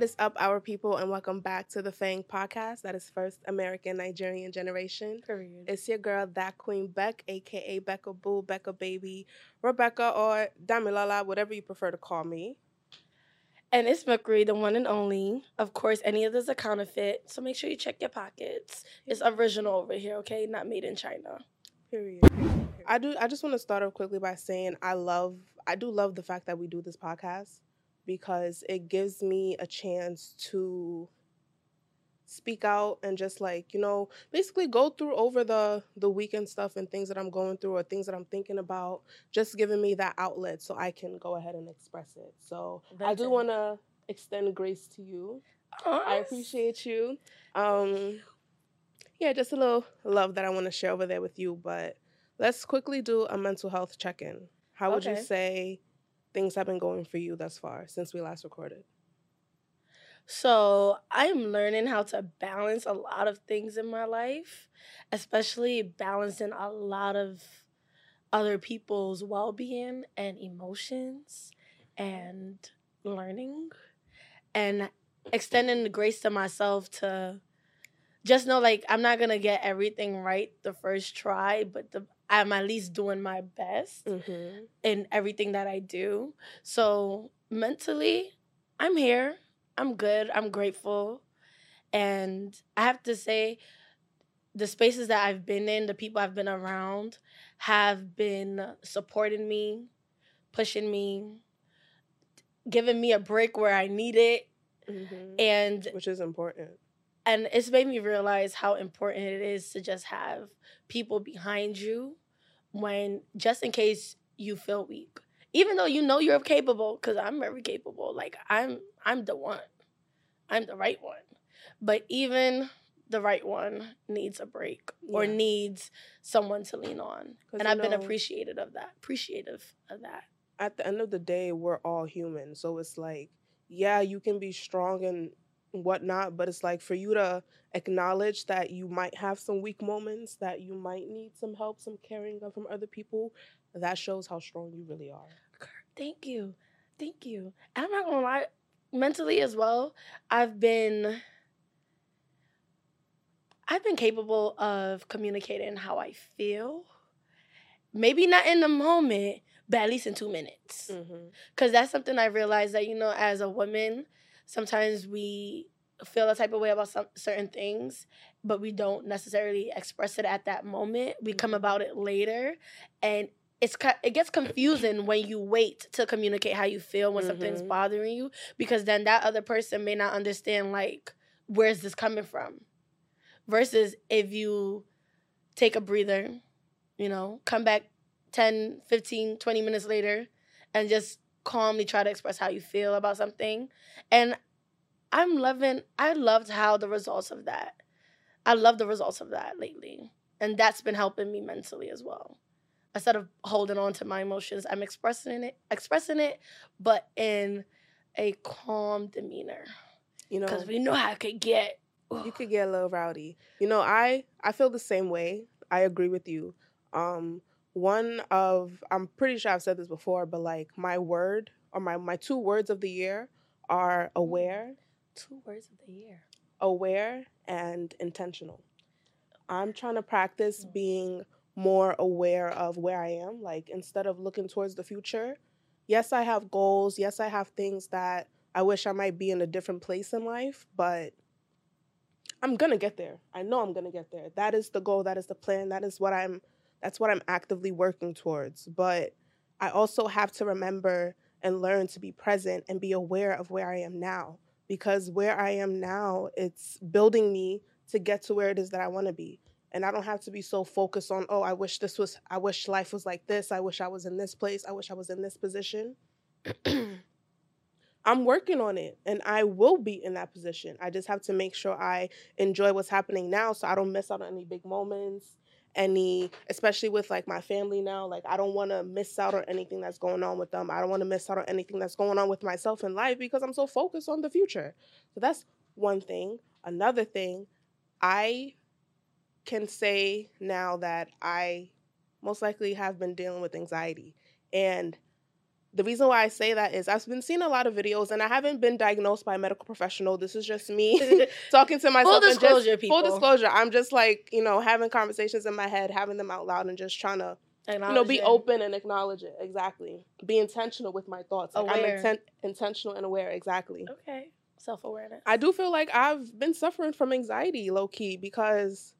What is up, our people, and welcome back to the FANG podcast. That is First American Nigerian Generation. Period. It's your girl, that Queen Beck, aka Becca Boo, Becca Baby, Rebecca, or Damilala, whatever you prefer to call me. And it's Mercury, the one and only. Of course, any of this a counterfeit, so make sure you check your pockets. It's original over here, okay? Not made in China. Period. I just want to start off quickly by saying I do love the fact that we do this podcast because it gives me a chance to speak out and just basically go through over the weekend stuff and things that I'm going through or things that I'm thinking about, just giving me that outlet so I can go ahead and express it. So I do want to extend grace to you. I appreciate you. Yeah, just a little love that I want to share over there with you, but let's quickly do a mental health check-in. How would you say things have been going for you thus far since we last recorded? So I'm learning how to balance a lot of things in my life, especially balancing a lot of other people's well-being and emotions and learning and extending the grace to myself to just know, like, I'm not gonna get everything right the first try, but I'm at least doing my best in everything that I do. So mentally, I'm here. I'm good. I'm grateful. And I have to say, the spaces that I've been in, the people I've been around have been supporting me, pushing me, giving me a break where I need it. And which is important. And it's made me realize how important it is to just have people behind you when, just in case you feel weak. Even though you know you're capable, because I'm very capable. Like, I'm the one. I'm the right one. But even the right one needs a break or needs someone to lean on. And I've been appreciative of that. At the end of the day, we're all human. So it's like, yeah, you can be strong and whatnot, but it's like for you to acknowledge that you might have some weak moments, that you might need some help, some caring from other people, that shows how strong you really are. Thank you. And I'm not gonna lie, mentally as well, I've been capable of communicating how I feel. Maybe not in the moment, but at least in 2 minutes. Because that's something I realized that, as a woman, sometimes we feel a type of way about certain things, but we don't necessarily express it at that moment. We come about it later, and it gets confusing when you wait to communicate how you feel when something's bothering you, because then that other person may not understand, like, where's this coming from? Versus if you take a breather, come back 10, 15, 20 minutes later and just calmly try to express how you feel about something. And I loved how the results of that. I love the results of that lately. And that's been helping me mentally as well. Instead of holding on to my emotions, I'm expressing it, but in a calm demeanor. Because we know how it could get. You could get a little rowdy. I feel the same way. I agree with you. I'm pretty sure I've said this before, but like my word or my 2 words of the year are aware. 2 words of the year. Aware and intentional. I'm trying to practice being more aware of where I am. Like, instead of looking towards the future, yes, I have goals. Yes, I have things that I wish I might be in a different place in life, but I'm going to get there. I know I'm going to get there. That is the goal. That is the plan. That's what I'm actively working towards. But I also have to remember and learn to be present and be aware of where I am now. Because where I am now, it's building me to get to where it is that I want to be. And I don't have to be so focused on, I wish life was like this. I wish I was in this place. I wish I was in this position. I'm working on it, and I will be in that position. I just have to make sure I enjoy what's happening now so I don't miss out on any big moments, especially with like my family now. Like, I don't want to miss out on anything that's going on with them. I don't want to miss out on anything that's going on with myself in life because I'm so focused on the future. So that's one thing. Another thing, I can say now that I most likely have been dealing with anxiety. And the reason why I say that is I've been seeing a lot of videos, and I haven't been diagnosed by a medical professional. This is just me talking to myself. Full disclosure, people. Full disclosure. I'm just like, having conversations in my head, having them out loud, and just trying to, be open and acknowledge it. Exactly. Be intentional with my thoughts. Like, I'm intentional and aware. Exactly. Okay. Self-awareness. I do feel like I've been suffering from anxiety, low-key, because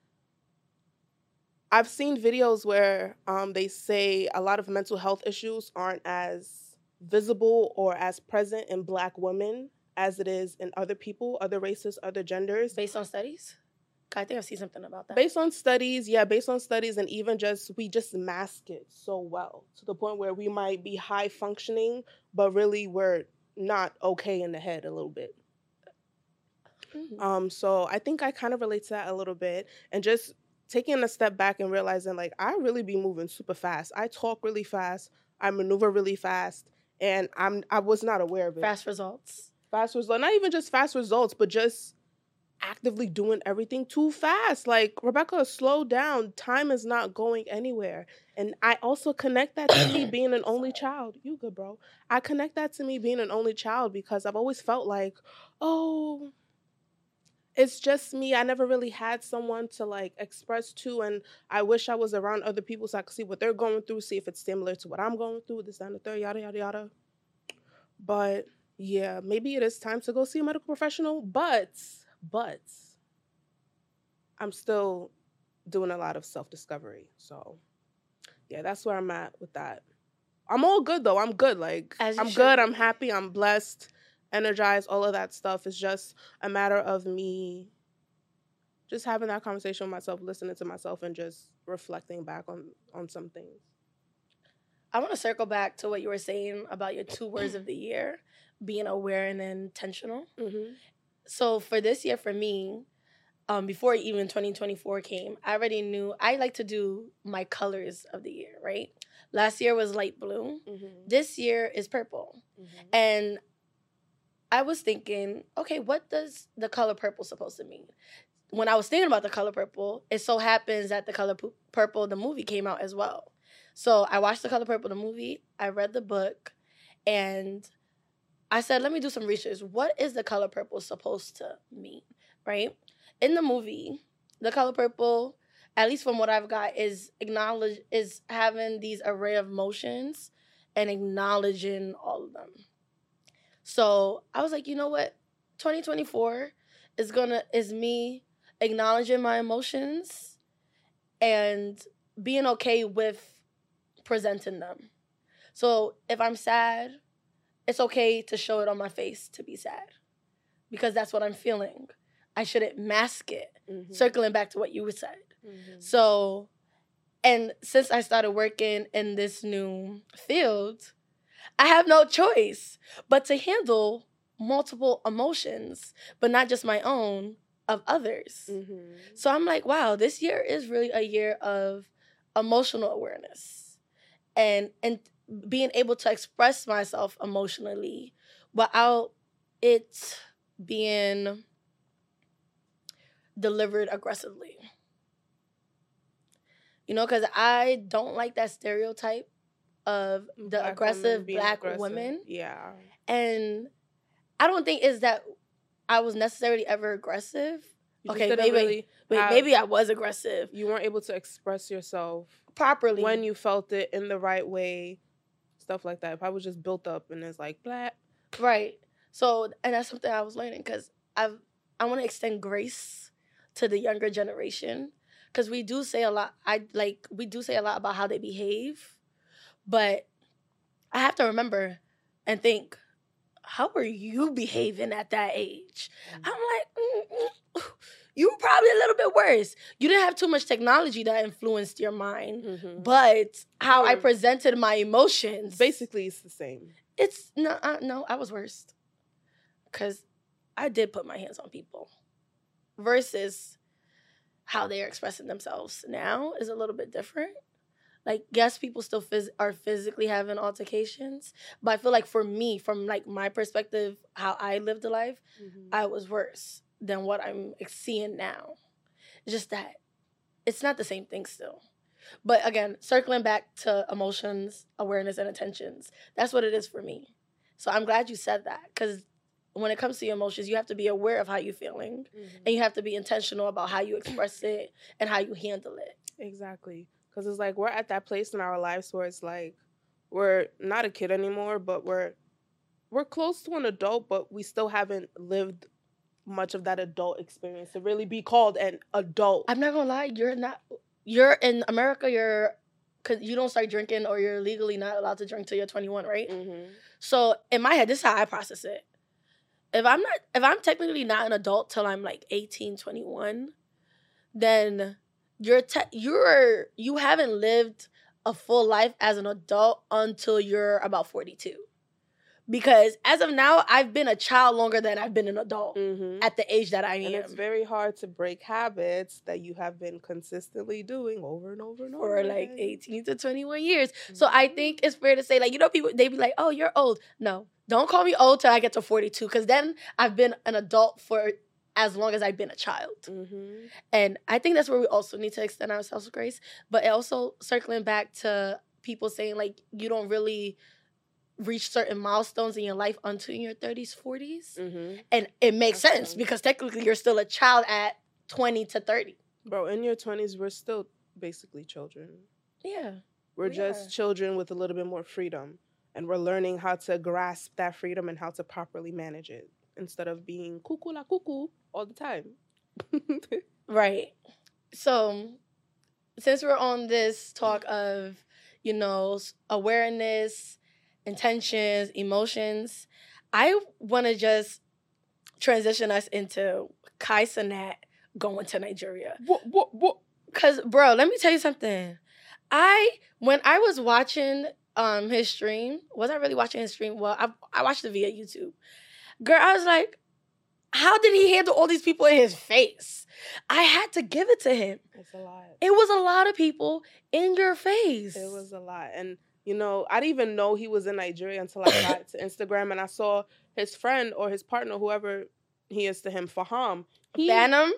I've seen videos where they say a lot of mental health issues aren't as visible or as present in Black women as it is in other people, other races, other genders. Based on studies? I think I've seen something about that. Based on studies, and even we just mask it so well to the point where we might be high functioning, but really we're not okay in the head a little bit. Mm-hmm. So I think I kind of relate to that a little bit, and just taking a step back and realizing, like, I really be moving super fast. I talk really fast. I maneuver really fast, and I was not aware of it. Fast results. Not even just fast results, but just actively doing everything too fast. Like, Rebecca, slow down. Time is not going anywhere. And I also connect that to me being an only child. You good, bro. I connect that to me being an only child because I've always felt like, oh, it's just me. I never really had someone to, like, express to, and I wish I was around other people so I could see what they're going through, see if it's similar to what I'm going through, this, that, and the third, yada, yada, yada. But, yeah, maybe it is time to go see a medical professional, but I'm still doing a lot of self-discovery. So, yeah, that's where I'm at with that. I'm all good, though. I'm good. Like, I'm good. I'm happy. I'm blessed, energized, all of that stuff. It's just a matter of me just having that conversation with myself, listening to myself, and just reflecting back on some things. I want to circle back to what you were saying about your 2 words of the year, being aware and intentional. Mm-hmm. So for this year, for me, before even 2024 came, I already knew I like to do my colors of the year, right? Last year was light blue. Mm-hmm. This year is purple. Mm-hmm. And I was thinking, okay, what does the color purple supposed to mean? When I was thinking about the color purple, it so happens that the color purple, the movie, came out as well. So I watched the color purple, the movie. I read the book, and I said, let me do some research. What is the color purple supposed to mean, right? In the movie, the color purple, at least from what I've got, is having these array of emotions and acknowledging all of them. So I was like, you know what? 2024 is me acknowledging my emotions and being okay with presenting them. So if I'm sad, it's okay to show it on my face to be sad because that's what I'm feeling. I shouldn't mask it. Mm-hmm. Circling back to what you said. Mm-hmm. So, and since I started working in this new field, I have no choice but to handle multiple emotions, but not just my own, of others. Mm-hmm. So I'm like, wow, this year is really a year of emotional awareness and being able to express myself emotionally without it being delivered aggressively. You know, because I don't like that stereotype of the aggressive Black women. Yeah. And I don't think it's that I was necessarily ever aggressive. Okay, maybe I was aggressive. You weren't able to express yourself properly when you felt it in the right way, stuff like that. If I was just built up and it's like, blah. Right. So, and that's something I was learning because I want to extend grace to the younger generation because we do say a lot. We do say a lot about how they behave, but I have to remember and think, how are you behaving at that age? Mm-hmm. I'm like, you were probably a little bit worse. You didn't have too much technology that influenced your mind, mm-hmm. but how I presented my emotions. Basically, it's the same. It's no, I was worse. Because I did put my hands on people. Versus how they're expressing themselves now is a little bit different. Like, yes, people still are physically having altercations. But I feel like for me, from like my perspective, how I lived a life, mm-hmm. I was worse than what I'm seeing now. It's just that it's not the same thing still. But again, circling back to emotions, awareness, and intentions, that's what it is for me. So I'm glad you said that, because when it comes to your emotions, you have to be aware of how you're feeling, and you have to be intentional about how you express it and how you handle it. Exactly. Because it's like we're at that place in our lives where it's like we're not a kid anymore, but we're close to an adult, but we still haven't lived much of that adult experience to really be called an adult. I'm not gonna lie, you're in America, because you don't start drinking, or you're legally not allowed to drink till you're 21, right? So in my head, this is how I process it. If I'm technically not an adult till I'm like 18, 21, then you haven't lived a full life as an adult until you're about 42. Because as of now, I've been a child longer than I've been an adult at the age that I am. And it's very hard to break habits that you have been consistently doing over and over and over for like 18 to 21 years. So I think it's fair to say, like, people, they be like, oh, you're old. No, don't call me old till I get to 42, because then I've been an adult for as long as I've been a child. And I think that's where we also need to extend ourselves grace. But also circling back to people saying, like, you don't really reach certain milestones in your life until in your 30s, 40s. And it makes sense, because technically you're still a child at 20 to 30. Bro, in your 20s, we're still basically children. Yeah. We're just children with a little bit more freedom. And we're learning how to grasp that freedom and how to properly manage it, instead of being cuckoo la cuckoo all the time. Right. So, since we're on this talk of, awareness, intentions, emotions, I want to just transition us into Kai Cenat going to Nigeria. What? Because, bro, let me tell you something. When I was watching his stream, was I really watching his stream? Well, I watched it via YouTube. Girl, I was like, how did he handle all these people in his face? I had to give it to him. It's a lot. It was a lot of people in your face. It was a lot. And, I didn't even know he was in Nigeria until I got to Instagram and I saw his friend or his partner, whoever he is to him, Faham. Phantom.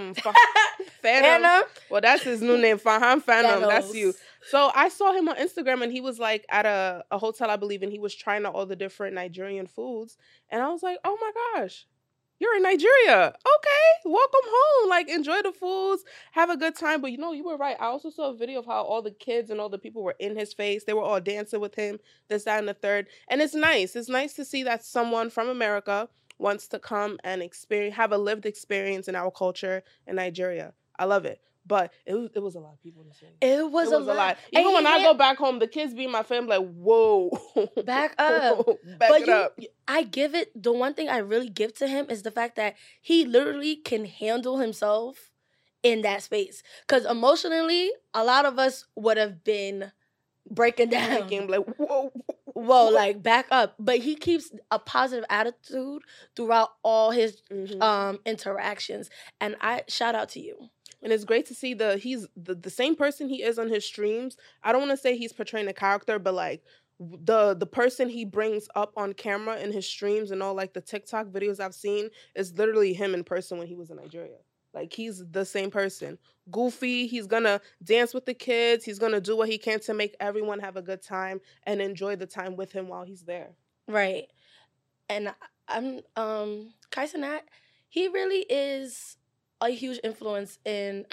Well, that's his new name, Faham Phantom. Thanos. That's you. So I saw him on Instagram and he was like at a hotel, I believe, and he was trying out all the different Nigerian foods. And I was like, oh my gosh, you're in Nigeria. Okay, welcome home. Like, enjoy the foods, have a good time. But you were right. I also saw a video of how all the kids and all the people were in his face. They were all dancing with him, this, that, and the third. And it's nice. It's nice to see that someone from America wants to come and have a lived experience in our culture in Nigeria. I love it. But it was a lot of people in the city. It was a lot. Even when I go back home, the kids be my family, like, whoa. Back up. Up. I give it, the one thing I really give to him is the fact that he literally can handle himself in that space. Because emotionally, a lot of us would have been breaking down. Like, whoa. Whoa, like, back up. But he keeps a positive attitude throughout all his interactions. And I shout out to you. And it's great to see he's the same person he is on his streams. I don't want to say he's portraying a character, but like the person he brings up on camera in his streams and all like the TikTok videos I've seen is literally him in person when he was in Nigeria. Like, he's the same person. Goofy, he's gonna dance with the kids. He's gonna do what he can to make everyone have a good time and enjoy the time with him while he's there. Right. And I'm Kai Cenat, he really is a huge influence in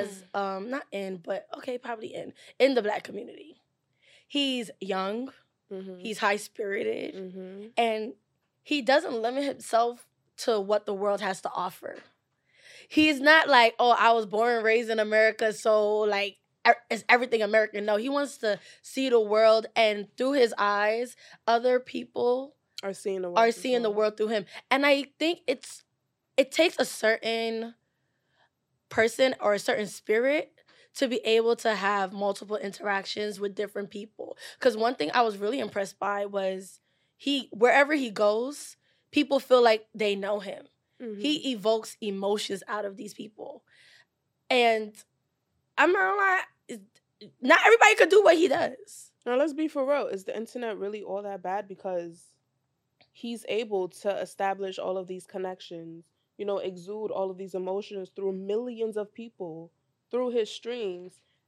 the Black community. He's young, he's high-spirited, and he doesn't limit himself to what the world has to offer. He's not like, oh, I was born and raised in America, so like it's everything American. No, he wants to see the world, and through his eyes, other people are seeing the world through him. And I think it takes a certain person or a certain spirit to be able to have multiple interactions with different people. Because one thing I was really impressed by was wherever he goes, people feel like they know him. He evokes emotions out of these people. And I'm not like, not everybody could do what he does. Now, let's be for real. Is the internet really all that bad? Because he's able to establish all of these connections, exude all of these emotions through millions of people, through his streams.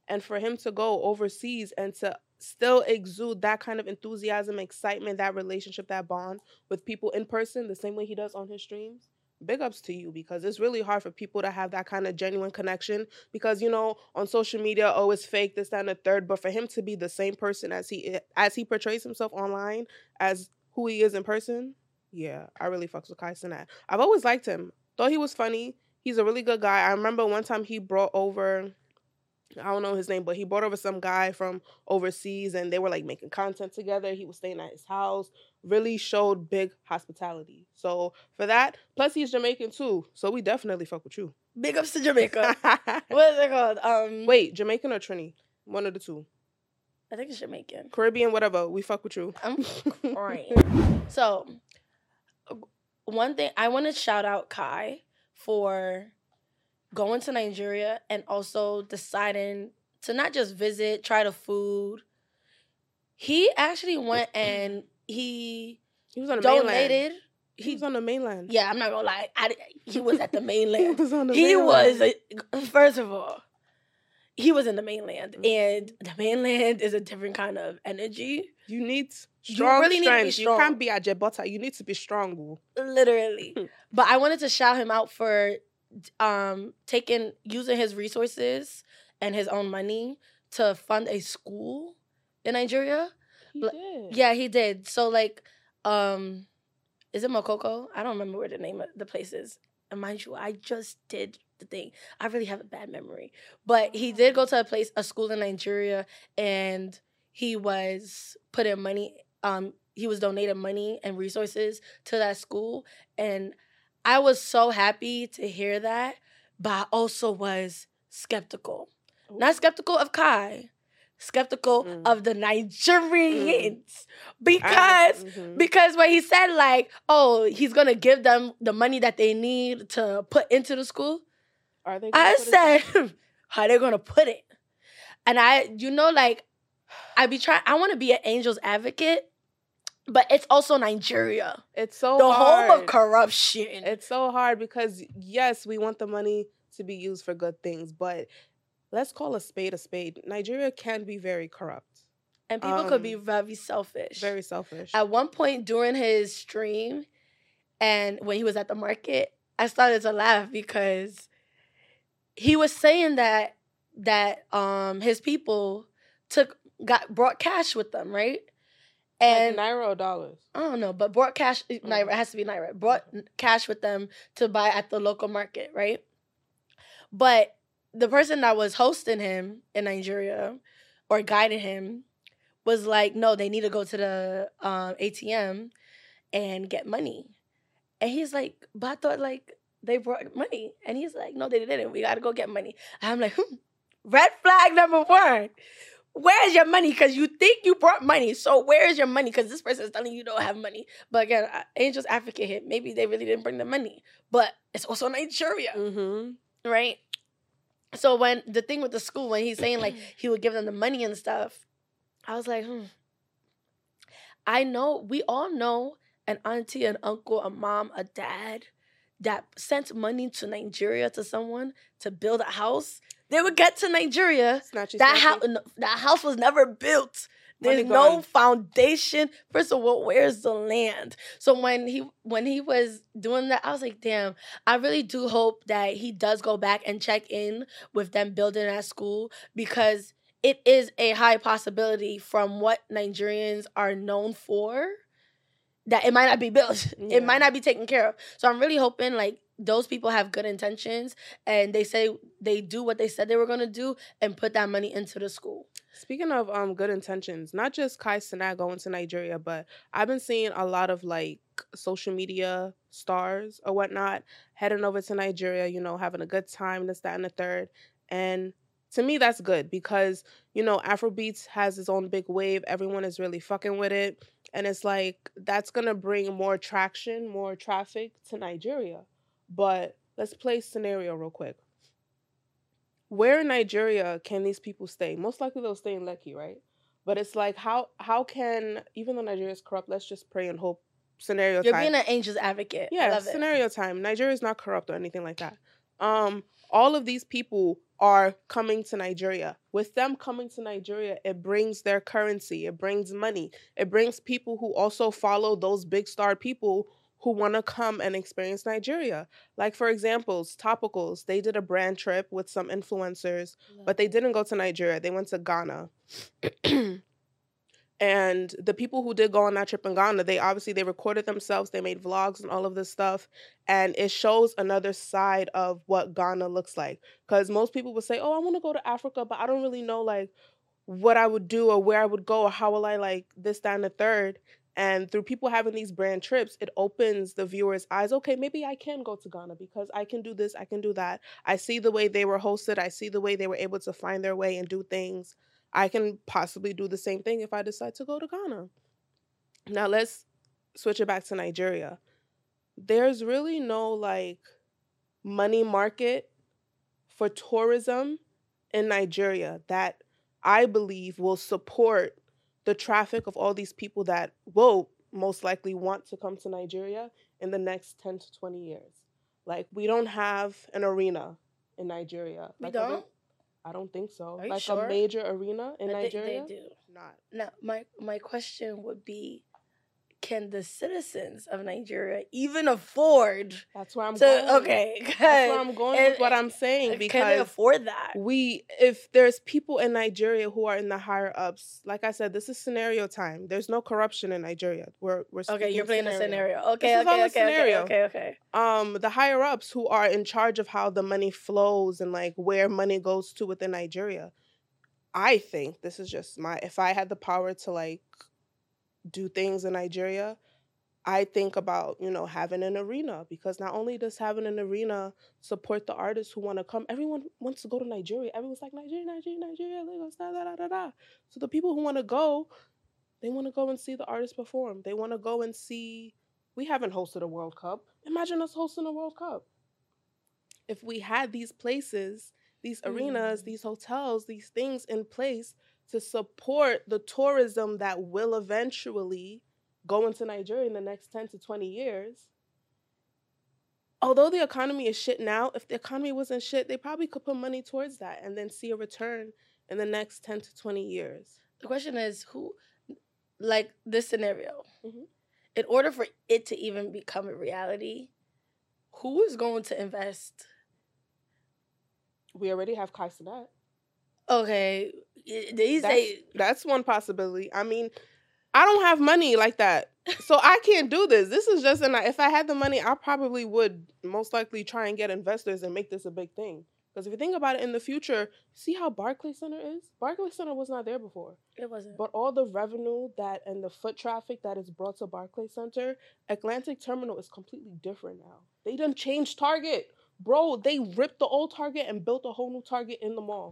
And for him to go overseas and to still exude that kind of enthusiasm, excitement, that relationship, that bond with people in person, the same way he does on his streams, big ups to you, because it's really hard for people to have that kind of genuine connection, because, you know, on social media, oh, it's fake, this, that, and the third. But for him to be the same person as he portrays himself online as who he is in person, yeah, I really fucks with Kai Cenat. I've always liked him. Thought he was funny. He's a really good guy. I remember one time he brought over, I don't know his name, but he brought over some guy from overseas, and they were like making content together. He was staying at his house. Really showed big hospitality. So for that, plus he's Jamaican too. So we definitely fuck with you. Big ups to Jamaica. What is it called? Wait, Jamaican or Trini? One of the two. I think it's Jamaican. Caribbean, whatever. We fuck with you. I'm crying. So, one thing, I want to shout out Kai for going to Nigeria and also deciding to not just visit, try the food. He actually went and he was on the donated. Mainland. He was on the mainland. Yeah, I'm not gonna lie. He was at the mainland. He was on the He mainland. was, first of all, he was in the mainland, and the mainland is a different kind of energy. You need strong really strength. need to be strong. You can't be a Jebota. You need to be strong, boo. Literally. But I wanted to shout him out for using his resources and his own money to fund a school in Nigeria. He did. Yeah, he did. So like, is it Mokoko? I don't remember where the name of the place is. And mind you, I just did the thing. I really have a bad memory. But he did go to a school in Nigeria, and he was putting money, he was donating money and resources to that school. And I was so happy to hear that, but I also was skeptical. Ooh. Not skeptical of Kai, skeptical of the Nigerians. Because when he said like, oh, he's gonna give them the money that they need to put into the school, are they? I said, how are they gonna put it? And I want to be an angel's advocate, but it's also Nigeria. It's so the hard. home of corruption. It's so hard because yes, we want the money to be used for good things, but let's call a spade a spade. Nigeria can be very corrupt. And people could be very selfish. Very selfish. At one point during his stream, and when he was at the market, I started to laugh because he was saying that his people brought cash with them, right? And like Naira or dollars? I don't know, but brought cash. Naira, it has to be Naira. Brought cash with them to buy at the local market, right? But the person that was hosting him in Nigeria or guiding him was like, no, they need to go to the ATM and get money. And he's like, but I thought like they brought money. And he's like, no, they didn't. We got to go get money. And I'm like, red flag number one. Where's your money? Because you think you brought money. So where's your money? Because this person is telling you don't have money. But again, Angel's advocate here. Maybe they really didn't bring the money. But it's also Nigeria. Mm-hmm. Right? So when the thing with the school, when he's saying like he would give them the money and stuff, I was like, I know, we all know an auntie, an uncle, a mom, a dad that sent money to Nigeria to someone to build a house. They would get to Nigeria. That house was never built. There's no foundation. First of all, where's the land? So when he was doing that, I was like, damn, I really do hope that he does go back and check in with them building that school, because it is a high possibility from what Nigerians are known for that it might not be built. Yeah. It might not be taken care of. So I'm really hoping like those people have good intentions and they say they do what they said they were going to do and put that money into the school. Speaking of good intentions, not just Kai Cenat going to Nigeria, but I've been seeing a lot of like social media stars or whatnot heading over to Nigeria, you know, having a good time, this, that, and the third. And to me, that's good because, you know, Afrobeats has its own big wave. Everyone is really fucking with it. And it's like, that's going to bring more traction, more traffic to Nigeria. But let's play scenario real quick. Where in Nigeria can these people stay? Most likely they'll stay in Lekki, right? But it's like, how can, even though Nigeria is corrupt, let's just pray and hope. Scenario You're time. You're being an angel's advocate. Yeah, I love scenario time. Nigeria is not corrupt or anything like that. All of these people are coming to Nigeria. With them coming to Nigeria, it brings their currency, it brings money, it brings people who also follow those big star people who want to come and experience Nigeria. Like, for examples, Topicals, they did a brand trip with some influencers, but they didn't go to Nigeria. They went to Ghana. And the people who did go on that trip in Ghana, they recorded themselves, they made vlogs and all of this stuff. And it shows another side of what Ghana looks like. Because most people would say, oh, I want to go to Africa, but I don't really know like what I would do or where I would go or how will I like this, that, and the third. And through people having these brand trips, it opens the viewer's eyes. Okay, maybe I can go to Ghana because I can do this, I can do that. I see the way they were hosted. I see the way they were able to find their way and do things. I can possibly do the same thing if I decide to go to Ghana. Now let's switch it back to Nigeria. There's really no like money market for tourism in Nigeria that I believe will support the traffic of all these people that will most likely want to come to Nigeria in the next 10 to 20 years. Like, we don't have an arena in Nigeria. We don't? I don't think so. Are you like sure? A major arena in Nigeria? They do. Not. Now, my question would be, can the citizens of Nigeria even afford? That's where I'm going. Okay, that's where I'm going with what I'm saying. Because can they afford that? If there's people in Nigeria who are in the higher ups, like I said, this is scenario time. There's no corruption in Nigeria. We're okay. You're playing a scenario. Okay, this is all a scenario. Okay. The higher ups who are in charge of how the money flows and like where money goes to within Nigeria. I think this is just if I had the power to like do things in Nigeria, I think about, having an arena, because not only does having an arena support the artists who want to come, everyone wants to go to Nigeria. Everyone's like, Nigeria, Lagos, da, da, da, da, da. So the people who want to go, they want to go and see the artists perform. They want to go and see, we haven't hosted a World Cup. Imagine us hosting a World Cup. If we had these places, these arenas, these hotels, these things in place to support the tourism that will eventually go into Nigeria in the next 10 to 20 years. Although the economy is shit now, if the economy wasn't shit, they probably could put money towards that and then see a return in the next 10 to 20 years. The question is, who, like this scenario, in order for it to even become a reality, who is going to invest? We already have Kai Cenat. Okay, that's one possibility. I mean, I don't have money like that, so I can't do this. This is just if I had the money, I probably would most likely try and get investors and make this a big thing. Because if you think about it in the future, see how Barclays Center is? Barclays Center was not there before. It wasn't. But all the revenue and the foot traffic that is brought to Barclays Center, Atlantic Terminal is completely different now. They done changed Target. Bro, they ripped the old Target and built a whole new Target in the mall.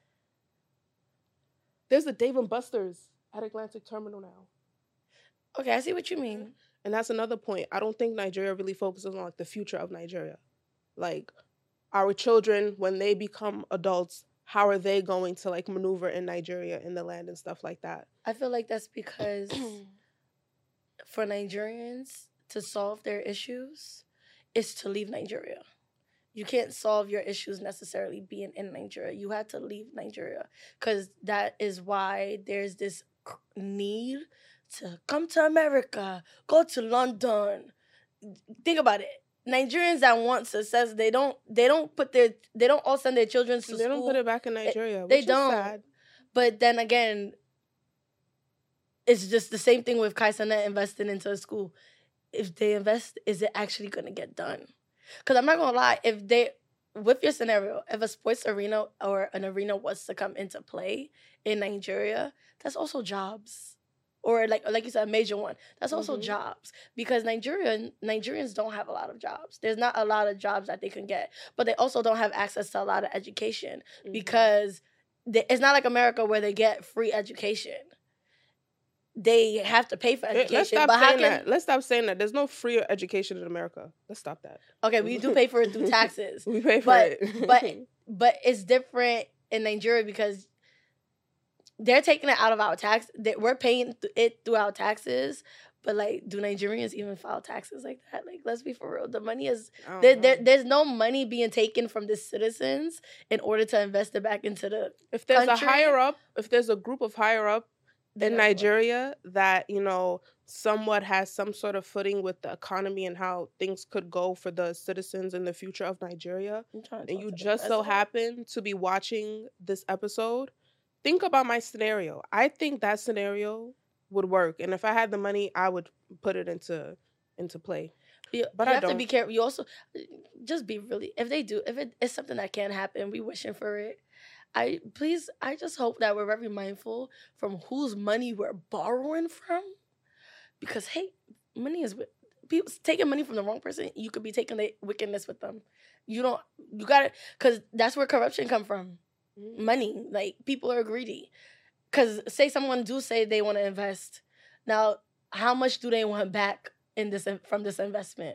There's a Dave & Buster's at Atlantic Terminal now. Okay, I see what you mean. And that's another point. I don't think Nigeria really focuses on like the future of Nigeria. Like, our children, when they become adults, how are they going to like maneuver in Nigeria, in the land and stuff like that? I feel like that's because for Nigerians to solve their issues is to leave Nigeria. You can't solve your issues necessarily being in Nigeria. You have to leave Nigeria, because that is why there's this need to come to America, go to London. Think about it. Nigerians that want success, they don't all send their children to school. They don't put it back in Nigeria. They don't. Sad. But then again, it's just the same thing with Kai Cenat investing into a school. If they invest, is it actually going to get done? Because I'm not going to lie, with your scenario, if a sports arena or an arena was to come into play in Nigeria, that's also or like you said, a major one. That's also jobs, because Nigerians don't have a lot of jobs. There's not a lot of jobs that they can get, but they also don't have access to a lot of education because it's not like America where they get free education. They have to pay for education. Let's stop saying that. There's no free education in America. Let's stop that. Okay, we do pay for it through taxes. We pay for it. but it's different in Nigeria because they're taking it out of our tax. We're paying it through our taxes, But like, do Nigerians even file taxes like that? Like, let's be for real. The money is there's no money being taken from the citizens in order to invest it back into the if there's country. if there's a group of higher up in Nigeria that, you know, somewhat has some sort of footing with the economy and how things could go for the citizens in the future of Nigeria, and you just so happen to be watching this episode, think about my scenario. I think that scenario would work, and if I had the money, I would put it into play. But you have to be careful. You also just be really, if it's something that can happen, we wishing for it. I just hope that we're very mindful from whose money we're borrowing from, because hey, money is people taking money from the wrong person. You could be taking the wickedness with them. You got it, because that's where corruption come from. Money, like, people are greedy. Because say someone do say they want to invest, now how much do they want back from this investment?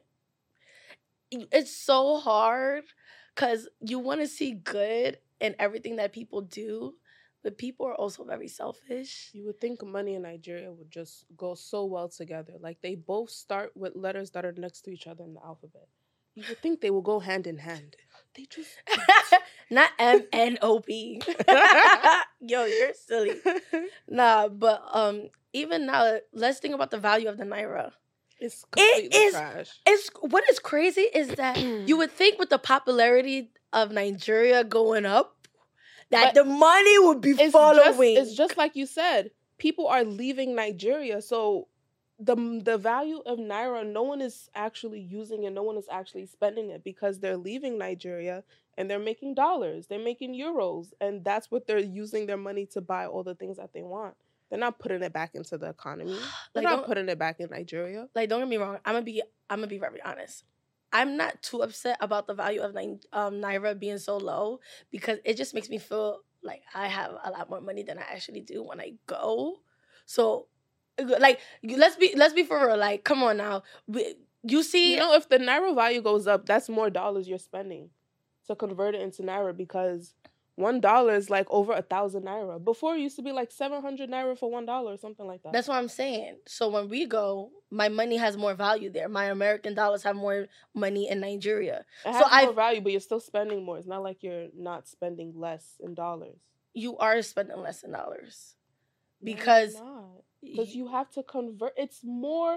It's so hard because you want to see good in everything that people do, but people are also very selfish. You would think money in Nigeria would just go so well together. Like, they both start with letters that are next to each other in the alphabet. You would think they will go hand in hand. They just... Not MNOP. Yo, you're silly. Nah, but even now, let's think about the value of the Naira. It's completely trash. What is crazy is that you would think with the popularity of Nigeria going up, that the money would be following. It's just like you said. People are leaving Nigeria, so the value of Naira, no one is actually using it, no one is actually spending it, because they're leaving Nigeria and they're making dollars, they're making euros, and that's what they're using their money to buy all the things that they want. They're not putting it back into the economy. They're not putting it back in Nigeria. Like, don't get me wrong, I'm gonna be very honest. I'm not too upset about the value of Naira being so low, because it just makes me feel like I have a lot more money than I actually do when I go. So, like, let's be for real. Like, come on now. You see, you know, if the Naira value goes up, that's more dollars you're spending to convert it into Naira, because $1 is like over 1,000 Naira. Before, it used to be like 700 Naira for $1 or something like that. That's what I'm saying. So when we go, my money has more value there. My American dollars have more money in Nigeria. It has more value, but you're still spending more. It's not like you're not spending less in dollars. You are spending less in dollars. Because... Because you have to convert. It's more.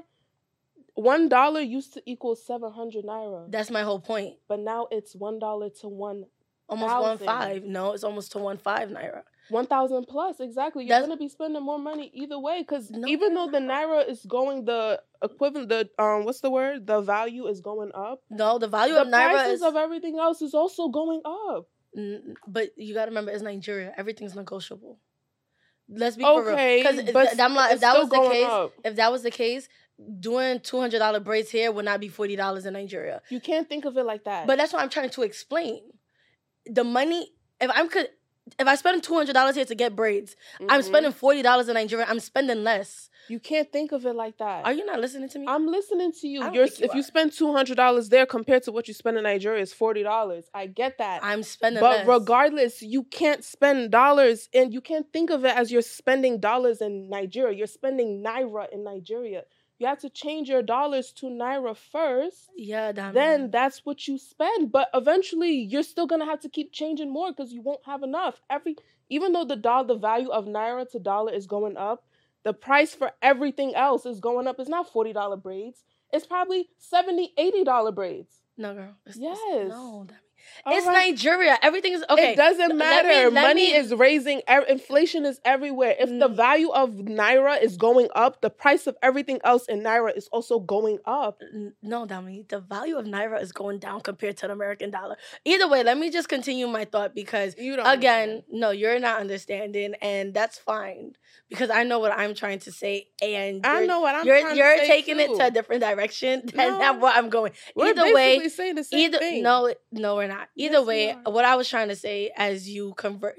$1 used to equal 700 Naira. That's my whole point. But now it's $1 to 1. Almost 1.5. No, it's almost to 1.5 Naira. 1,000 plus, exactly. You're gonna be spending more money either way, because even though the Naira is going the equivalent, what's the word? The value is going up. No, the value of Naira prices of everything else is also going up. But you gotta remember, it's Nigeria. Everything's negotiable. Let's be for real. Because if that was the case, doing $200 braids here would not be $40 in Nigeria. You can't think of it like that. But that's what I'm trying to explain. The money, if I spend $200 here to get braids, I'm spending $40 in Nigeria. I'm spending less. You can't think of it like that. Are you not listening to me? I'm listening to you. If you spend $200 there compared to what you spend in Nigeria, it's $40. I get that. I'm spending less. But regardless, you can't spend dollars, and you can't think of it as you're spending dollars in Nigeria. You're spending Naira in Nigeria. You have to change your dollars to Naira first. Yeah, then that's what you spend. But eventually, you're still gonna have to keep changing more, because you won't have enough. Even though the value of Naira to dollar is going up, the price for everything else is going up. It's not $40 braids. It's probably $70, $80 braids. No, girl. It's Nigeria. Everything is okay. It doesn't matter. Money is raising. Inflation is everywhere. If the value of Naira is going up, the price of everything else in Naira is also going up. No, Dami. The value of Naira is going down compared to the American dollar. Either way, let me just continue my thought, because you're not understanding, and that's fine, because I know what I'm trying to say, and I know what I'm trying to say. You're taking it to a different direction than what I'm going. We're basically saying the same thing. No, we're not. Either way, what I was trying to say, as you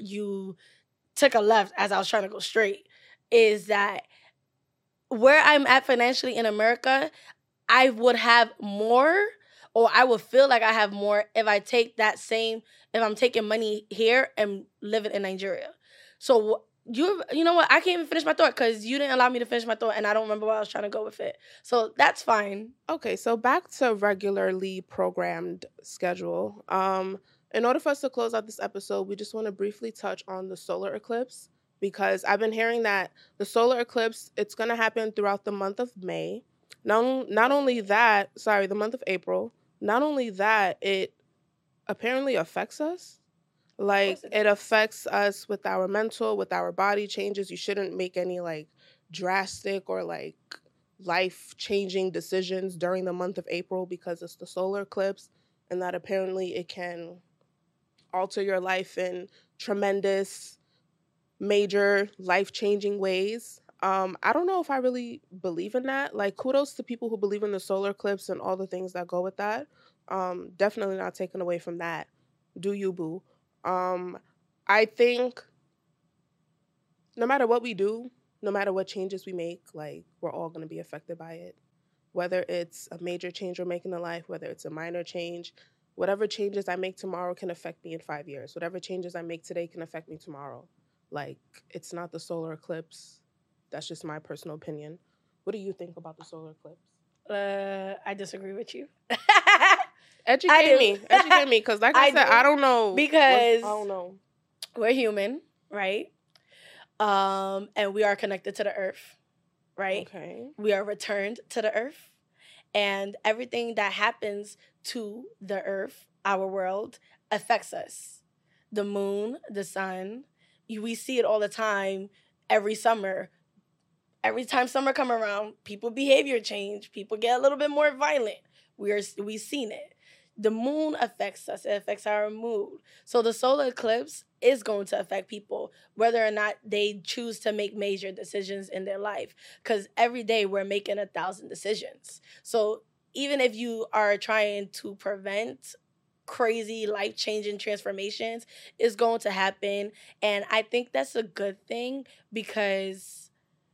took a left as I was trying to go straight, is that where I'm at financially in America, I would have more, or I would feel like I have more if if I'm taking money here and living in Nigeria. So you know what? I can't even finish my thought because you didn't allow me to finish my thought, and I don't remember where I was trying to go with it. So that's fine. Okay, so back to regularly programmed schedule. In order for us to close out this episode, we just want to briefly touch on the solar eclipse because I've been hearing that the solar eclipse, it's going to happen throughout the month of May. Not only that, sorry, the month of April. Not only that, it apparently affects us. Like it affects us with our mental, with our body changes. You shouldn't make any like drastic or like life-changing decisions during the month of April because it's the solar eclipse, and that apparently it can alter your life in tremendous, major, life-changing ways. I don't know if I really believe in that. Like, kudos to people who believe in the solar eclipse and all the things that go with that. Definitely not taken away from that. Do you, boo? I think no matter what we do, no matter what changes we make, like, we're all going to be affected by it. Whether it's a major change we're making in life, whether it's a minor change, whatever changes I make tomorrow can affect me in 5 years. Whatever changes I make today can affect me tomorrow. Like, it's not the solar eclipse. That's just my personal opinion. What do you think about the solar eclipse? I disagree with you. Educate me, because like I said, I don't know. Because I don't know. We're human, right? And we are connected to the earth, right? Okay. We are returned to the earth. And everything that happens to the earth, our world, affects us. The moon, the sun, we see it all the time every summer. Every time summer come around, people behavior change. People get a little bit more violent. We've seen it. The moon affects us. It affects our mood. So the solar eclipse is going to affect people, whether or not they choose to make major decisions in their life. Because every day we're making 1,000 decisions. So even if you are trying to prevent crazy life-changing transformations, it's going to happen. And I think that's a good thing because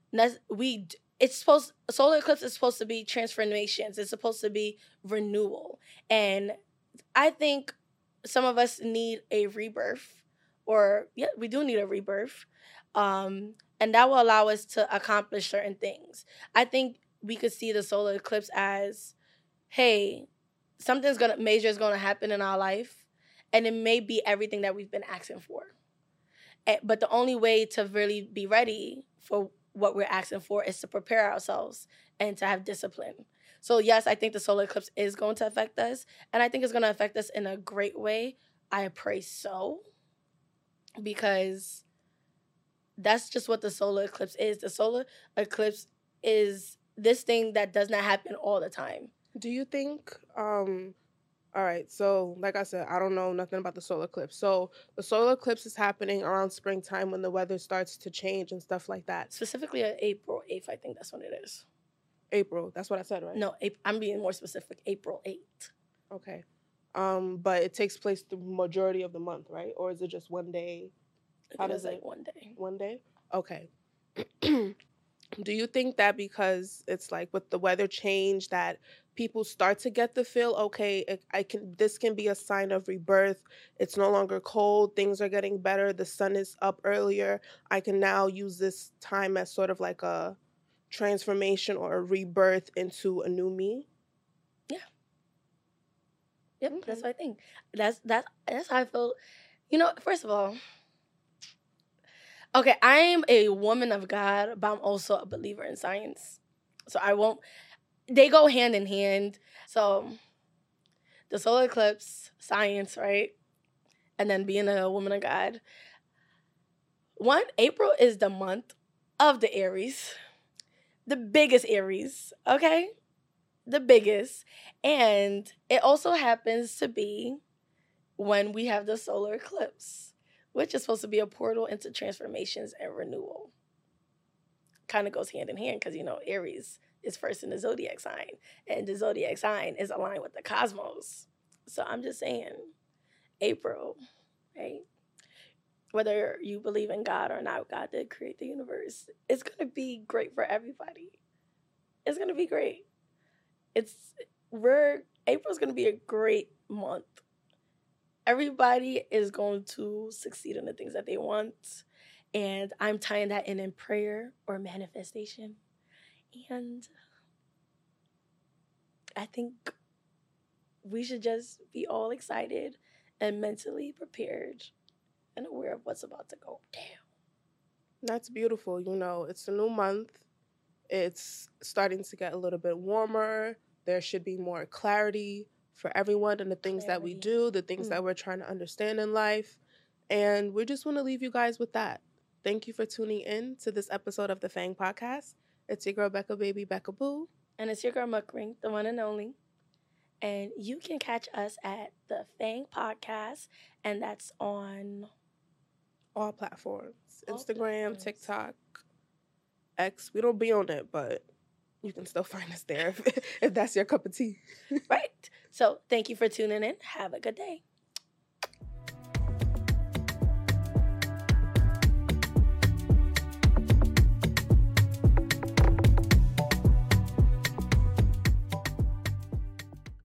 solar eclipse is supposed to be transformations. It's supposed to be renewal. And I think some of us need a rebirth, we do need a rebirth. And that will allow us to accomplish certain things. I think we could see the solar eclipse as, hey, something's major is gonna happen in our life, and it may be everything that we've been asking for. But the only way to really be ready for what we're asking for is to prepare ourselves and to have discipline. So yes, I think the solar eclipse is going to affect us, and I think it's going to affect us in a great way. I pray so, because that's just what the solar eclipse is. The solar eclipse is this thing that does not happen all the time. Do you think, all right, so like I said, I don't know nothing about the solar eclipse. So the solar eclipse is happening around springtime when the weather starts to change and stuff like that. Specifically April 8th, I think that's when it is. April, that's what I said, right? No, I'm being more specific, April 8th. Okay. But it takes place the majority of the month, right? Or is it just one day? How does it? One day. One day? Okay. Do you think that because it's like with the weather change that people start to get the feel, okay, this can be a sign of rebirth. It's no longer cold. Things are getting better. The sun is up earlier. I can now use this time as sort of like a transformation or a rebirth into a new me. Yeah. Yep, okay. That's what I think. That's how I feel. You know, first of all, okay, I am a woman of God, but I'm also a believer in science. So they go hand in hand. So the solar eclipse, science, right? And then being a woman of God. April is the month of the Aries. The biggest Aries, okay? The biggest. And it also happens to be when we have the solar eclipse, which is supposed to be a portal into transformations and renewal. Kind of goes hand in hand because, Aries is first in the zodiac sign, and the zodiac sign is aligned with the cosmos. So I'm just saying, April, right? Whether you believe in God or not, God did create the universe. It's going to be great for everybody. It's going to be great. April's going to be a great month. Everybody is going to succeed in the things that they want. And I'm tying that in prayer or manifestation. And I think we should just be all excited and mentally prepared and aware of what's about to go down. That's beautiful. You know, it's a new month. It's starting to get a little bit warmer. There should be more clarity for everyone and the things that we do, the things that we're trying to understand in life. And we just want to leave you guys with that. Thank you for tuning in to this episode of the Fang Podcast. It's your girl, Becca Baby, Becca Boo. And it's your girl, Muckring, the one and only. And you can catch us at the Fang Podcast, and that's on all platforms. Instagram, TikTok, X. We don't be on it, but you can still find us there if that's your cup of tea. Right. So thank you for tuning in. Have a good day.